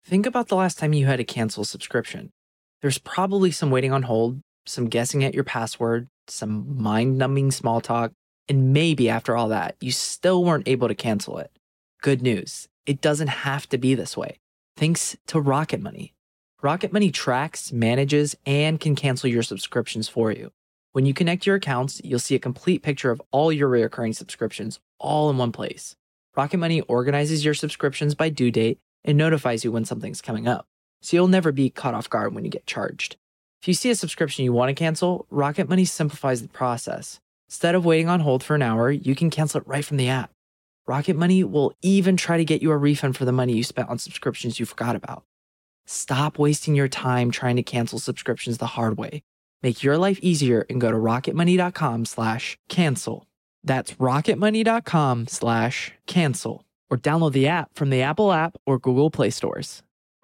Think about the last time you had to cancel a subscription. There's probably some waiting on hold, some guessing at your password, some mind numbing small talk, and maybe after all that, you still weren't able to cancel it. Good news, it doesn't have to be this way. Thanks to Rocket Money. Rocket Money tracks, manages, and can cancel your subscriptions for you. When you connect your accounts, you'll see a complete picture of all your recurring subscriptions all in one place. Rocket Money organizes your subscriptions by due date and notifies you when something's coming up, so you'll never be caught off guard when you get charged. If you see a subscription you want to cancel, Rocket Money simplifies the process. Instead of waiting on hold for an hour, you can cancel it right from the app. Rocket Money will even try to get you a refund for the money you spent on subscriptions you forgot about. Stop wasting your time trying to cancel subscriptions the hard way. Make your life easier and go to rocketmoney.com/cancel. That's rocketmoney.com/cancel. Or download the app from the Apple app or Google Play stores.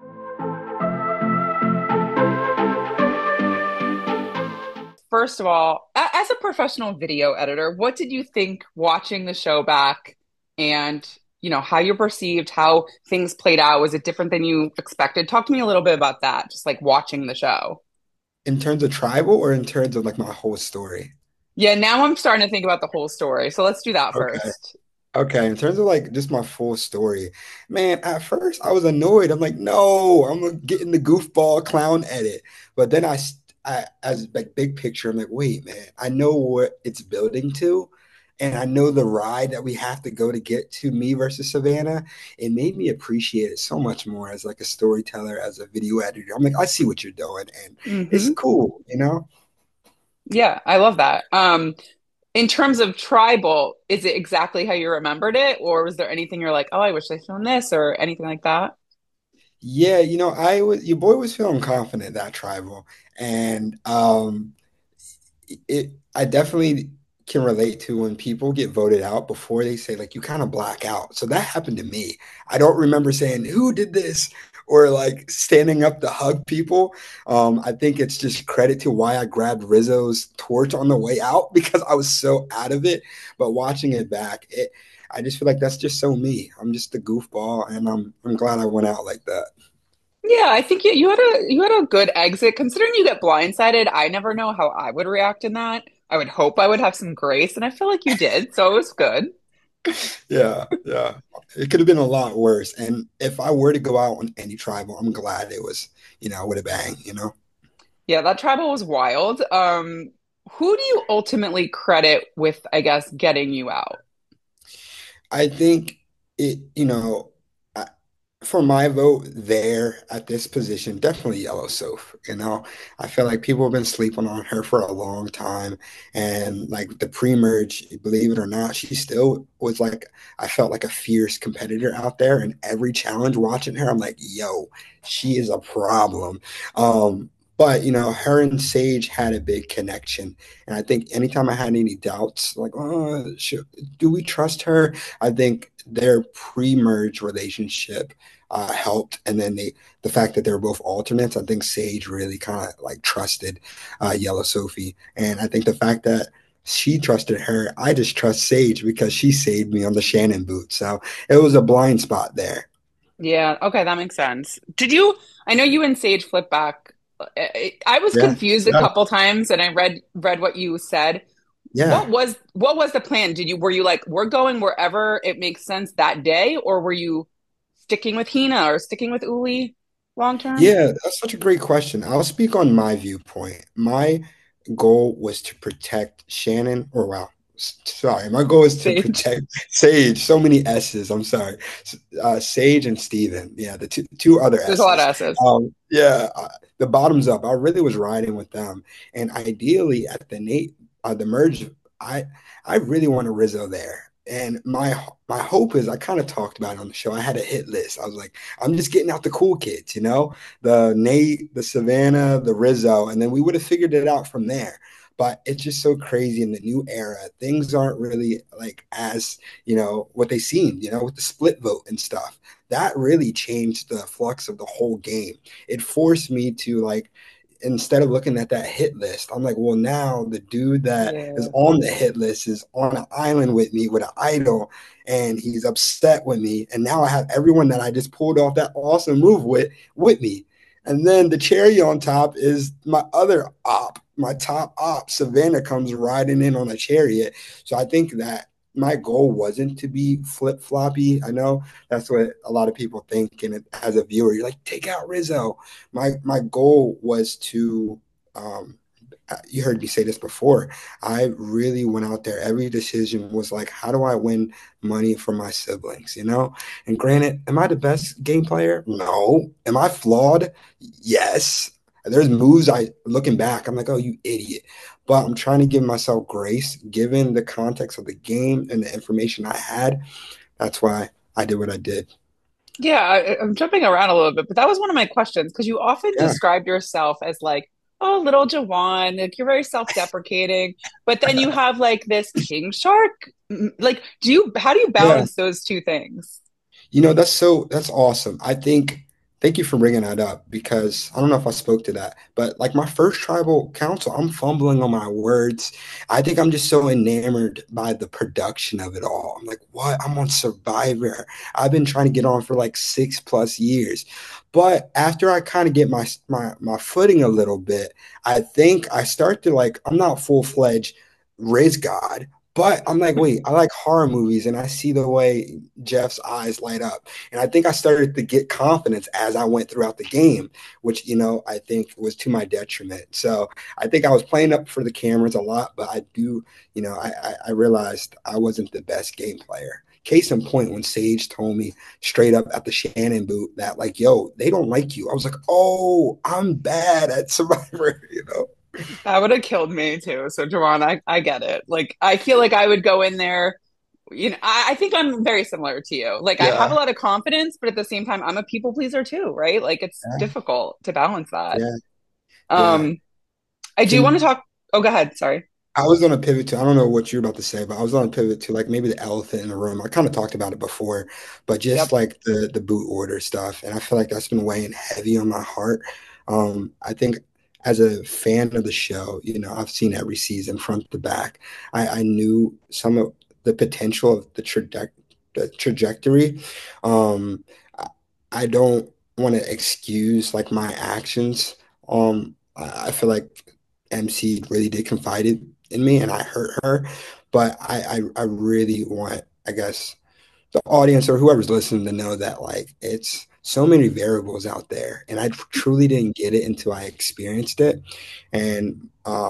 First of all, as a professional video editor, what did you think watching the show back and, how you perceived how things played out? Was it different than you expected? Talk to me a little bit about that, just like watching the show. In terms of tribal or in terms of like my whole story? Yeah, now I'm starting to think about the whole story. So let's do that Okay. first. Okay. In terms of like just my full story, man, at first I was annoyed. I'm like, no, I'm getting the goofball clown edit. But then as like big picture, I'm like, wait, man, I know what it's building to. And I know the ride that we have to go to get to me versus Savannah. It made me appreciate it so much more as like a storyteller, as a video editor. I'm like, I see what you're doing, and it's Hmm. cool, you know? Yeah, I love that. In terms of tribal, is it exactly how you remembered it, or was there anything you're like, oh, I wish I'd shown this, or anything like that? Yeah, I was your boy was feeling confident that tribal, and it I definitely can relate to when people get voted out before they say like you kind of black out. So that happened to me. I don't remember saying who did this or like standing up to hug people. I think it's just credit to why I grabbed Rizzo's torch on the way out because I was so out of it. But watching it back, I just feel like that's just so me. I'm just a goofball, and I'm glad I went out like that. Yeah, I think you had a good exit considering you get blindsided. I never know how I would react in that. I would hope I would have some grace, and I feel like you did, so it was good. Yeah, yeah. It could have been a lot worse. And if I were to go out on any tribal, I'm glad it was, with a bang. Yeah, that tribal was wild. Who do you ultimately credit with, I guess, getting you out? I think it, I, for my vote there at this position, definitely Yellow Soph. I feel like people have been sleeping on her for a long time. And like the pre-merge, believe it or not, she still was like, I felt like a fierce competitor out there. And every challenge watching her, I'm like, yo, she is a problem. But her and Sage had a big connection, and I think anytime I had any doubts, like, oh, do we trust her? I think their pre-merge relationship helped, and then the fact that they're both alternates, I think Sage really kind of like trusted Yellow Sophie, and I think the fact that she trusted her, I just trust Sage because she saved me on the Shannon boot, so it was a blind spot there. Yeah, okay, that makes sense. I know you and Sage flip back. I was Yeah, confused a yeah, couple times and I read what you said. yeah. What was the plan? Were you like, we're going wherever it makes sense that day, or were you sticking with Hina or sticking with Uli long term? Yeah, that's such a great question. I'll speak on my viewpoint. My goal was to protect Shannon, or wow, sorry, my goal is to Sage. protect Sage. So many S's. I'm sorry, Sage and Steven. Yeah, the two other There's a lot of S's. S's. Yeah, the bottoms up. I really was riding with them, and ideally at the merge, I I really want a Rizzo there. And my hope is I kind of talked about it on the show. I had a hit list. I was like, I'm just getting out the cool kids, the Nate, the Savannah, the Rizzo, and then we would have figured it out from there. But it's just so crazy in the new era. Things aren't really like as, what they seemed, with the split vote and stuff. That really changed the flux of the whole game. It forced me to like instead of looking at that hit list, I'm like, well, now the dude that is Yeah. on the hit list is on an island with me with an idol, and he's upset with me. And now I have everyone that I just pulled off that awesome move with me. And then the cherry on top is my other op, my top op. Savannah comes riding in on a chariot. So I think that my goal wasn't to be flip floppy. I know that's what a lot of people think. And as a viewer, you're like, take out Rizzo. My goal was to, you heard me say this before. I really went out there. Every decision was like, how do I win money for my siblings? And granted, am I the best game player? No. Am I flawed? Yes. There's moves looking back, I'm like, oh, you idiot. But I'm trying to give myself grace given the context of the game and the information I had. That's why I did what I did. Yeah, I'm jumping around a little bit, but that was one of my questions because you often Yeah. described yourself as like, oh, little Jawan, like you're very self-deprecating, but then you have like this king shark. Like, how do you Yeah. balance those two things? That's awesome. Thank you for bringing that up because I don't know if I spoke to that, but like my first tribal council, I'm fumbling on my words. I think I'm just so enamored by the production of it all. I'm like, what? I'm on Survivor. I've been trying to get on for like 6+ years. But after I kind of get my footing a little bit, I think I start to like, I'm not full-fledged Riz God, but I'm like, wait, I like horror movies and I see the way Jeff's eyes light up. And I think I started to get confidence as I went throughout the game, which, I think was to my detriment. So I think I was playing up for the cameras a lot, but I do, I realized I wasn't the best game player. Case in point, when Sage told me straight up at the Shannon boot that, like, yo, they don't like you. I was like, oh, I'm bad at Survivor. That would have killed me too. So, Jawan, I get it. Like, I feel like I would go in there. I think I'm very similar to you. Like, I have a Yeah. lot of confidence, but at the same time, I'm a people pleaser too, right? Like, it's Yeah. difficult to balance that. Yeah. Yeah. Um, I do want to Can talk. Oh, go ahead. Sorry. I was on a pivot to, I don't know what you're about to say, but I was on a pivot to like maybe the elephant in the room. I kind of talked about it before, but just Yep. like the boot order stuff. And I feel like that's been weighing heavy on my heart. I think as a fan of the show, I've seen every season front to back. I knew some of the potential of the trajectory. Um, I, I don't want to excuse like my actions. I feel like MC really did confide in me and I hurt her. But I really want, I guess, the audience or whoever's listening to know that like it's so many variables out there. And I truly didn't get it until I experienced it. And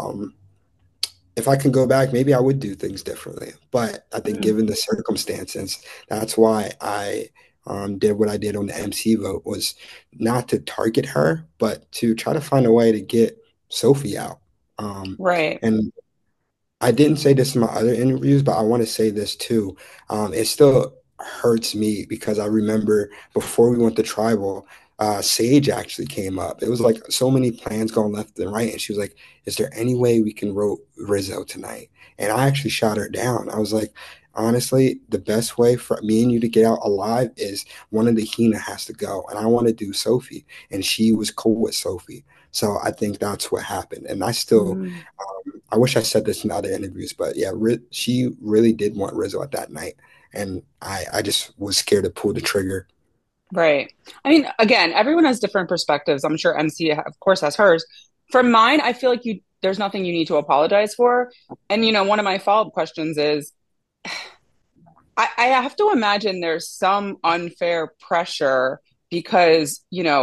if I can go back, maybe I would do things differently. But I think Mm. given the circumstances, that's why I did what I did on the MC vote was not to target her, but to try to find a way to get Sophie out. Right. And I didn't say this in my other interviews, but I want to say this too. It still hurts me because I remember before we went to tribal, Sage actually came up. It was like so many plans going left and right. And she was like, is there any way we can rope Rizzo tonight? And I actually shot her down. I was like, honestly, the best way for me and you to get out alive is one of the Hina has to go. And I want to do Sophie. And she was cool with Sophie. So I think that's what happened. And Mm. I wish I said this in other interviews, but yeah, she really did want Rizzo at that night, and I just was scared to pull the trigger. Right. I mean, again, everyone has different perspectives. I'm sure MC, of course, has hers. From mine, I feel like there's nothing you need to apologize for. And, one of my follow-up questions is, I have to imagine there's some unfair pressure because,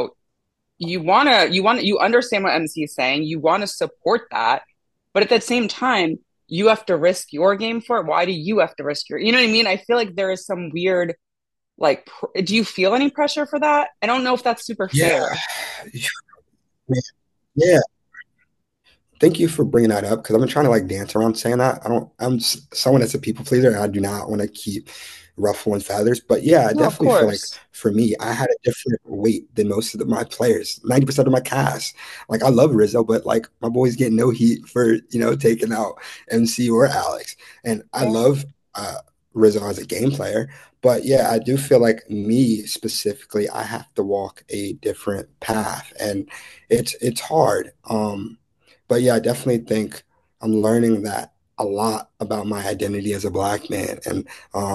you understand what MC is saying. You want to support that. But at the same time, you have to risk your game for it. Why do you have to risk you know what I mean? I feel like there is some weird, like, do you feel any pressure for that? I don't know if that's super Yeah, fair. yeah. Thank you for bringing that up because I've been trying to like dance around saying that. Someone that's a people pleaser. And I do not want to keep ruffling feathers, but yeah, I No, of definitely feel like course. for me, I had a different weight than most of my players. 90% of my cast. Like I love Rizzo, but like my boys get no heat for taking out MC or Alex, and I Yeah. love Rizzo as a game player. But yeah, I do feel like me specifically, I have to walk a different path, and it's hard. But yeah, I definitely think I'm learning that a lot about my identity as a black man, and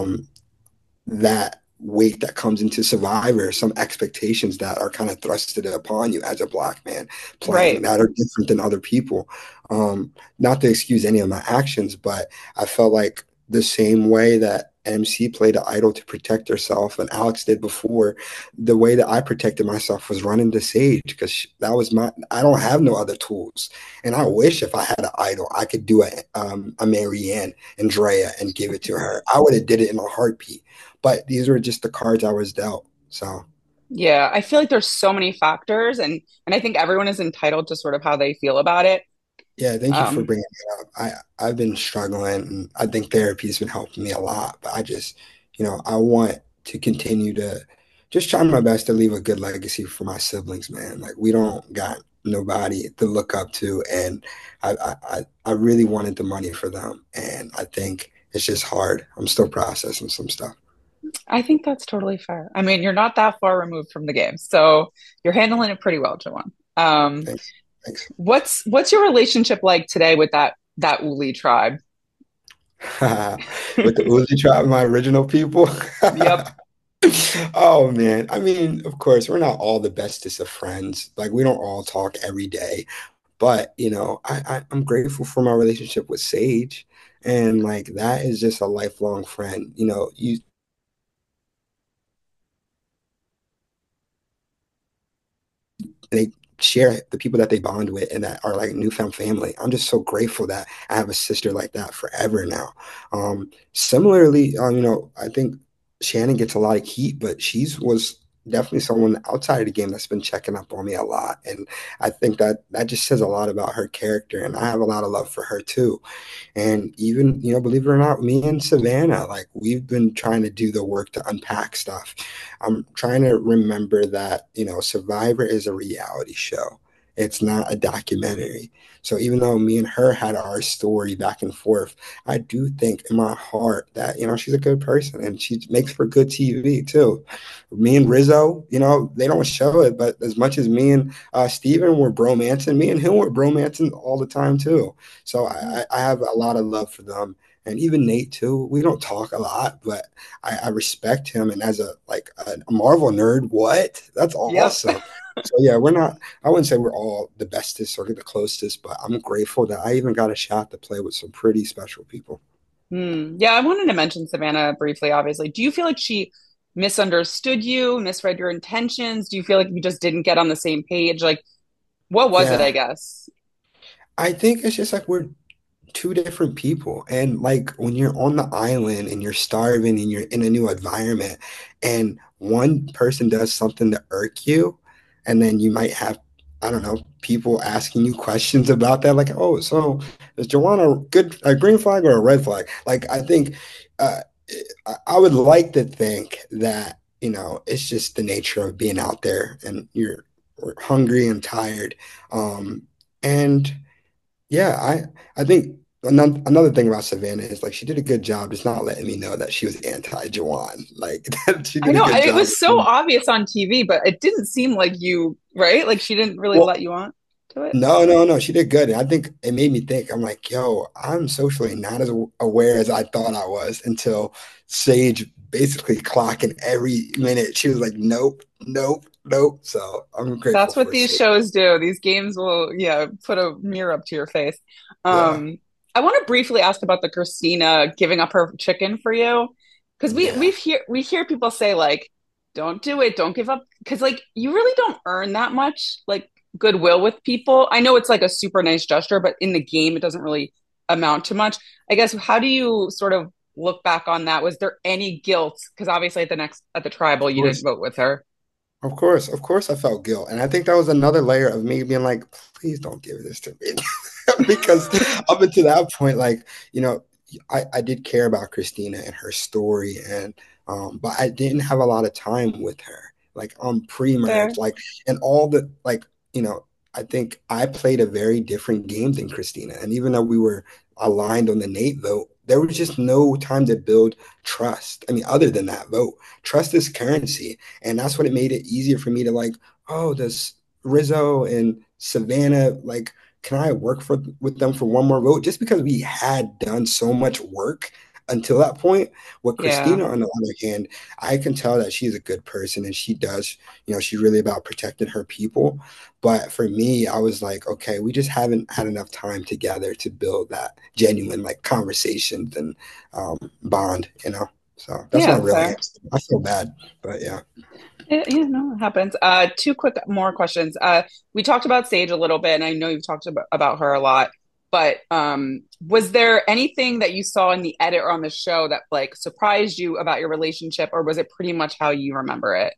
that weight that comes into Survivor, some expectations that are kind of thrusted upon you as a black man playing Right. that are different than other people. Not to excuse any of my actions, but I felt like the same way that MC played an idol to protect herself and Alex did before, the way that I protected myself was running to Sage because that was I don't have no other tools. And I wish if I had an idol, I could do a Marianne, Andrea, and give it to her. I would have did it in a heartbeat, but these were just the cards I was dealt. So Yeah, I feel like there's so many factors, and I think everyone is entitled to sort of how they feel about it. yeah, thank you for Um, bringing it up. I've been struggling, and I think therapy has been helping me a lot. But I just, I want to continue to just try my best to leave a good legacy for my siblings, man. Like we don't got nobody to look up to, and I really wanted the money for them, and I think it's just hard. I'm still processing some stuff. I think that's totally fair. I mean, you're not that far removed from the game, so you're handling it pretty well, Jawan. Thanks. Thanks. What's your relationship like today with that Uli tribe? With the Uzi tribe, my original people. Yep. Oh man. I mean, of course, we're not all the bestest of friends. Like we don't all talk every day. But, I'm grateful for my relationship with Sage. And like that is just a lifelong friend. They share the people that they bond with and that are like newfound family. I'm just so grateful that I have a sister like that forever now. Similarly, I think Shannon gets a lot of heat, but she's was definitely someone outside of the game that's been checking up on me a lot. And I think that just says a lot about her character. And I have a lot of love for her too. And even, believe it or not, me and Savannah, like we've been trying to do the work to unpack stuff. I'm trying to remember that, Survivor is a reality show. It's not a documentary. So even though me and her had our story back and forth, I do think in my heart that, she's a good person and she makes for good TV too. Me and Rizzo, they don't show it, but as much as me and Steven were bromancing, me and him were bromancing all the time too. So I have a lot of love for them. And even Nate too. We don't talk a lot, but I respect him. And as a Marvel nerd, what? That's Yep. awesome. So yeah, we're not. I wouldn't say we're all the bestest or the closest, but I'm grateful that I even got a shot to play with some pretty special people. Yeah, I wanted to mention Savannah briefly, obviously. Do you feel like she misunderstood you, misread your intentions? Do you feel like you just didn't get on the same page? Like, what was it, I Yeah, guess? I think it's just like we're two different people. And like when you're on the island and you're starving and you're in a new environment and one person does something to irk you, and then you might have, I don't know, people asking you questions about that, like, oh, so is Joanna a green flag or a red flag? Like I think uh I would like to think that, it's just the nature of being out there and you're hungry and tired. And yeah, I think another thing about Savannah is like she did a good job just not letting me know that she was anti-Juwan. Like she I did a know good it job. was so obvious on TV, but it didn't seem like you, right? Like she didn't really Well, let you on to it. no, no, no, she did good. And I think it made me think. I'm like, yo, I'm socially not as aware as I thought I was until Sage basically clocking every minute. She was like, nope, nope, nope. So I'm grateful That's what for these Sage. shows do. These games will, yeah, put a mirror up to your face. Yeah, Um, I want to briefly ask about the Christina giving up her chicken for you, because yeah. we hear people say like, "Don't do it, don't give up," because like you really don't earn that much like goodwill with people. I know it's like a super nice gesture, but in the game, it doesn't really amount to much. I guess how do you sort of look back on that? Was there any guilt? Because obviously at the tribal, Of you didn't course. vote with her. Of course, I felt guilt, and I think that was another layer of me being like, "Please don't give this to me," because up until that point, like I did care about Christina and her story, and but I didn't have a lot of time with her, like on pre-merge, Fair. like and all the like you know. I think I played a very different game than Christina, and even though we were aligned on the Nate vote, there was just no time to build trust. I mean, other than that vote, trust is currency. And that's what it made it easier for me to like, oh, does Rizzo and Savannah, like, can I work with them for one more vote? Just because we had done so much work until that point. With Yeah. Christina, on the other hand, I can tell that she's a good person and she does, she's really about protecting her people. But for me, I was like, okay, we just haven't had enough time together to build that genuine like conversations and bond. So that's my Yeah, real fair. answer. I feel bad, but yeah. No, it happens. Two quick more questions. We talked about Sage a little bit, and I know you've talked about her a lot, but was there anything that you saw in the edit or on the show that like surprised you about your relationship, or was it pretty much how you remember it?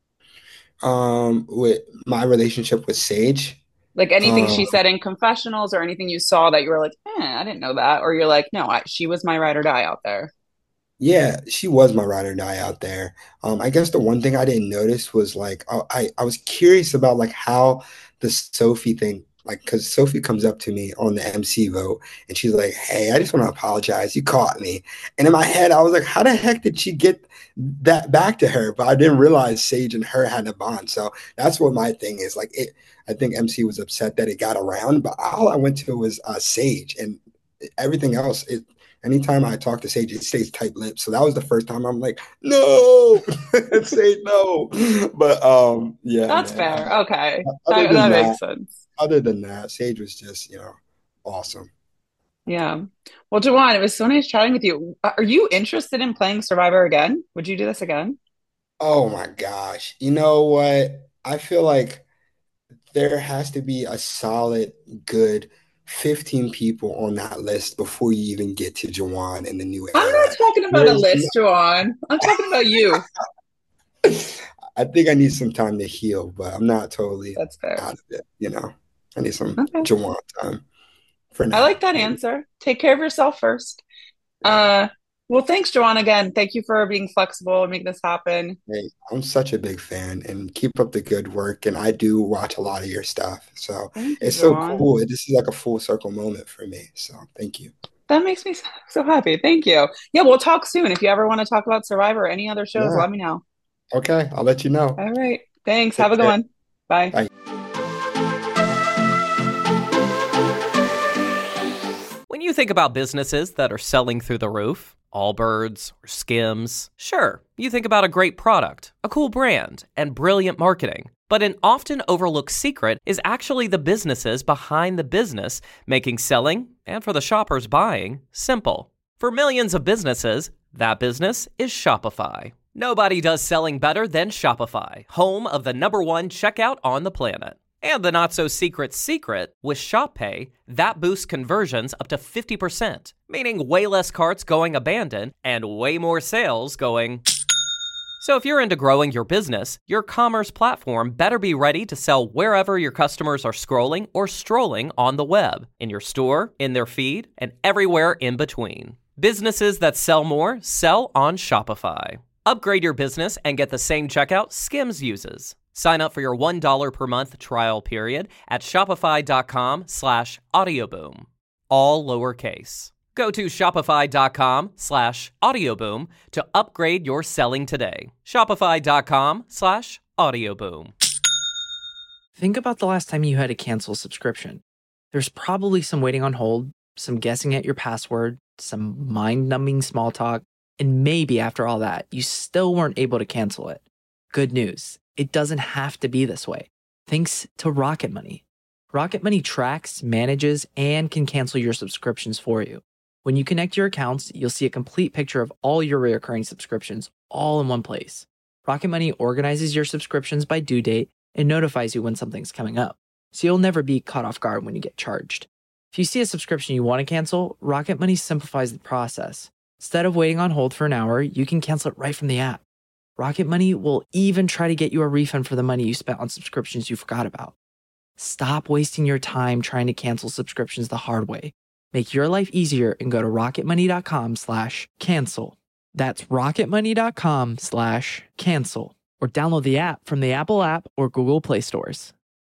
With my relationship with Sage, Like anything um, she said in confessionals, or anything you saw that you were like, I didn't know that, or you're like, no, she was my ride or die out there. yeah, she was my ride or die out there. I guess the one thing I didn't notice was like I was curious about like how the Sophie thing, like, because Sophie comes up to me on the MC vote and she's like, "Hey, I just want to apologize. You caught me." And in my head, I was like, "How the heck did she get that back to her?" But I didn't realize Sage and her had a bond. So that's what my thing is. Like it, I think MC was upset that it got around, but all I went to was Sage and everything else. Anytime I talk to Sage, it stays tight lipped. So that was the first time I'm like, no, say no. But yeah, That's man. fair. Okay, Other than that that, makes sense. Sage was just, awesome. Yeah. Well, Jawan, it was so nice chatting with you. Are you interested in playing Survivor again? Would you do this again? Oh my gosh. You know what? I feel like there has to be a solid, good 15 people on that list before you even get to Jawan in the new I'm not era. talking about a There's list, Jawan. I'm talking about you. I think I need some time to heal, but I'm not totally That's fair. out of it. I need some Okay. Jawan time for I like now, that maybe. answer. Take care of yourself first. Yeah. Uh, well, thanks, Jawan, again. Thank you for being flexible and making this happen. Hey, I'm such a big fan and keep up the good work. And I do watch a lot of your stuff. So Thank you, it's so Jawan. cool. This is like a full circle moment for me. So thank you. That makes me so happy. Thank you. Yeah, we'll talk soon. If you ever want to talk about Survivor or any other shows, Yeah. let me know. Okay. I'll let you know. All right. Thanks. Have Take a good care. one. Bye. Bye. When you think about businesses that are selling through the roof, Allbirds or Skims, sure, you think about a great product, a cool brand, and brilliant marketing. But an often overlooked secret is actually the businesses behind the business, making selling, and for the shoppers buying, simple. For millions of businesses, that business is Shopify. Nobody does selling better than Shopify, home of the #1 checkout on the planet. And the not-so-secret secret, with Shop Pay, that boosts conversions up to 50%, meaning way less carts going abandoned and way more sales going. So if you're into growing your business, your commerce platform better be ready to sell wherever your customers are scrolling or strolling on the web, in your store, in their feed, and everywhere in between. Businesses that sell more sell on Shopify. Upgrade your business and get the same checkout Skims uses. Sign up for your $1 per month trial period at shopify.com/audioboom. All lowercase. Go to shopify.com/audioboom to upgrade your selling today. Shopify.com/audioboom. Think about the last time you had to cancel a subscription. There's probably some waiting on hold, some guessing at your password, some mind-numbing small talk, and maybe after all that, you still weren't able to cancel it. Good news. It doesn't have to be this way. Thanks to Rocket Money. Rocket Money tracks, manages, and can cancel your subscriptions for you. When you connect your accounts, you'll see a complete picture of all your recurring subscriptions all in one place. Rocket Money organizes your subscriptions by due date and notifies you when something's coming up, so you'll never be caught off guard when you get charged. If you see a subscription you want to cancel, Rocket Money simplifies the process. Instead of waiting on hold for an hour, you can cancel it right from the app. Rocket Money will even try to get you a refund for the money you spent on subscriptions you forgot about. Stop wasting your time trying to cancel subscriptions the hard way. Make your life easier and go to rocketmoney.com/cancel. That's rocketmoney.com/cancel. Or download the app from the Apple app or Google Play stores.